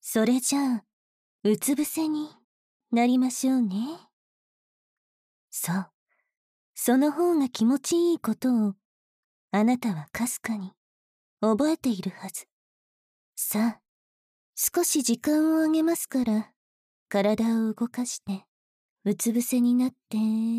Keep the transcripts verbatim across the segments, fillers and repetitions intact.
それじゃあ、うつ伏せになりましょうね。そう。その方が気持ちいいことを、あなたはかすかに覚えているはず。さあ、少し時間をあげますから、体を動かして、うつ伏せになって。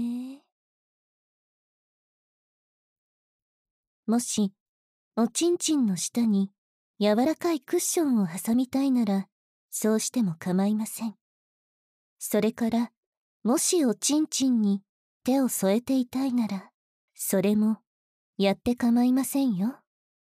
もし、おちんちんの下に柔らかいクッションを挟みたいなら、そうしても構いません。それから、もしおちんちんに手を添えていたいなら、それもやって構いませんよ。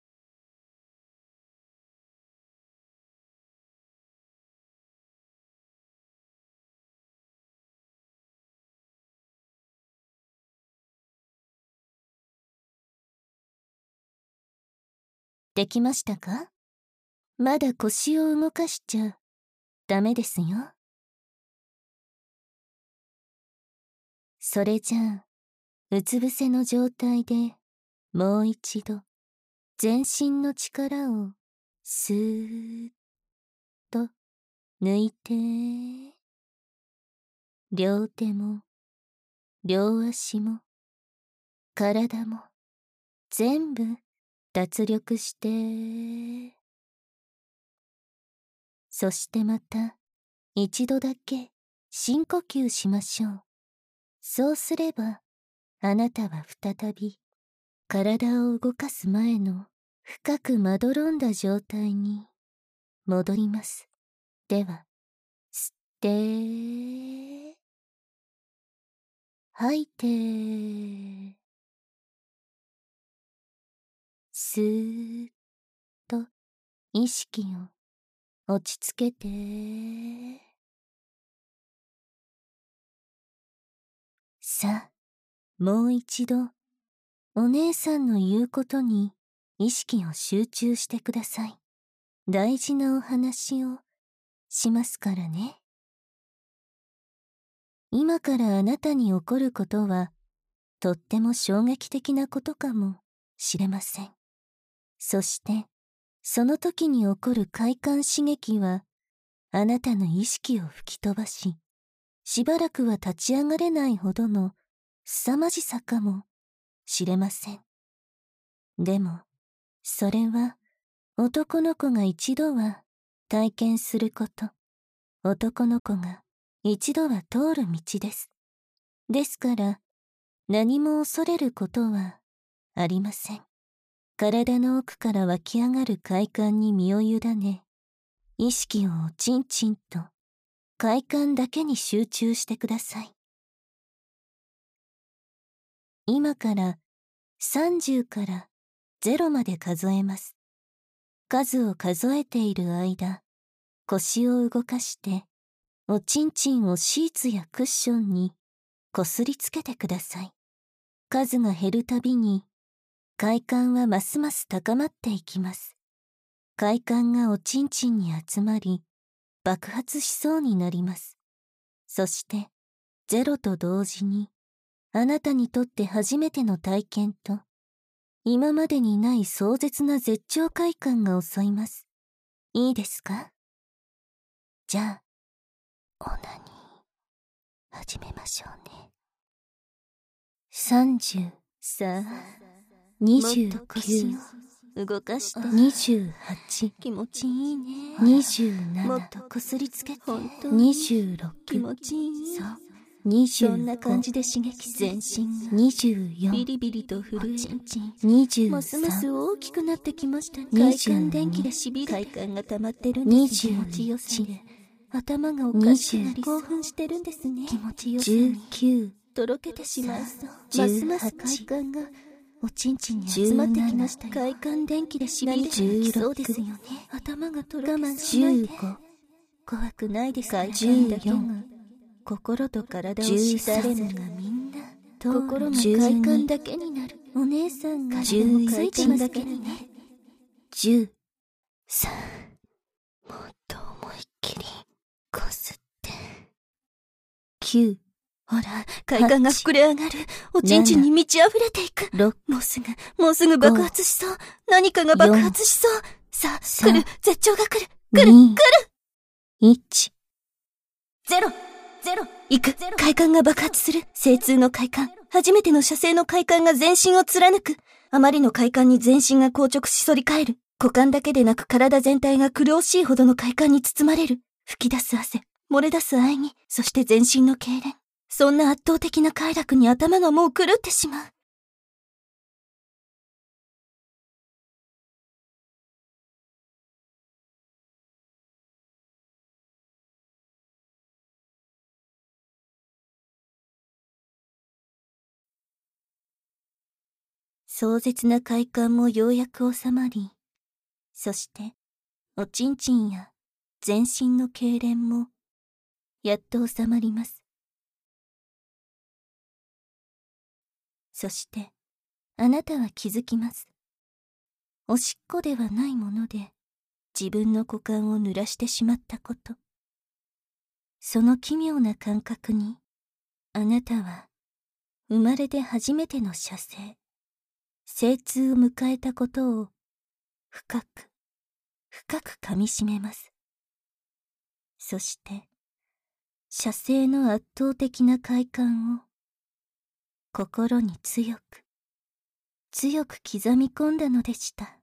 できましたか？まだ腰を動かしちゃダメですよ。それじゃあ、うつ伏せの状態でもう一度全身の力をスーッと抜いて、両手も両足も体も全部脱力して、そしてまた一度だけ深呼吸しましょう。そうすればあなたは再び体を動かす前の深くまどろんだ状態に戻ります。では、吸って吐いて、スーッと意識を落ち着けて、さあ、もう一度お姉さんの言うことに意識を集中してください。大事なお話をしますからね。今からあなたに起こることはとっても衝撃的なことかもしれません。そしてその時に起こる快感刺激はあなたの意識を吹き飛ばし、しばらくは立ち上がれないほどの凄まじさかもしれません。でもそれは男の子が一度は体験すること、男の子が一度は通る道です。ですから何も恐れることはありません。体の奥から湧き上がる快感に身を委ね、意識をおちんちんと快感だけに集中してください。今からさんじゅうからゼロまで数えます。数を数えている間、腰を動かしておちんちんをシーツやクッションにこすりつけてください。数が減るたびに快感はますます高まっていきます。快感がおちんちんに集まり爆発しそうになります。そしてゼロと同時にあなたにとって初めての体験と今までにない壮絶な絶頂快感が襲います。いいですか？じゃあオナニー始めましょうね。さんじゅう、さあにじゅうきゅう、動かしてにじゅうはち、気持ちいいね。にじゅうなな、もっとこすりつけて。にじゅうろく、気持ちいい。そう。にじゅうご、そんな感じで刺激全身がにじゅうよん、ビリビリと震え、にじゅうさん、ますます大きくなってきましたね。快感電気でしびれ、快感が溜まってるんですね。気持ちよさで頭がおかしくなり興奮してるんですね。気持ちよさにじゅうきゅう、とろけてしまいそう。ますます快感がおちんちんに集まってきましたよ。快感電気でしびれてきそうですよね。頭がとろけしないで。怖くないですか？快感だけが心と体を知った誰もがみんな心が快感だけになる。お姉さんがでも快感だけにね。じゅう、さん、もっと思いっきりこすって。きゅう、ほら、快感が膨れ上がる。おちんちんに満ち溢れていく。もうすぐ、もうすぐ爆発しそう。何かが爆発しそう。さあ、来る。絶頂が来る。来る、来る。 いち、ゼロ、ゼロ、行く。快感が爆発する。精通の快感。初めての射精の快感が全身を貫く。あまりの快感に全身が硬直し反り返る。股間だけでなく体全体が苦しいほどの快感に包まれる。吹き出す汗、漏れ出す喘ぎ、そして全身の痙攣。そんな圧倒的な快楽に頭がもう狂ってしまう。壮絶な快感もようやく収まり、そして、おちんちんや全身の痙攣も、やっと収まります。そして、あなたは気づきます。おしっこではないもので、自分の股間を濡らしてしまったこと。その奇妙な感覚に、あなたは、生まれて初めての射精、精通を迎えたことを、深く、深く噛みしめます。そして、射精の圧倒的な快感を、心に強く、強く刻み込んだのでした。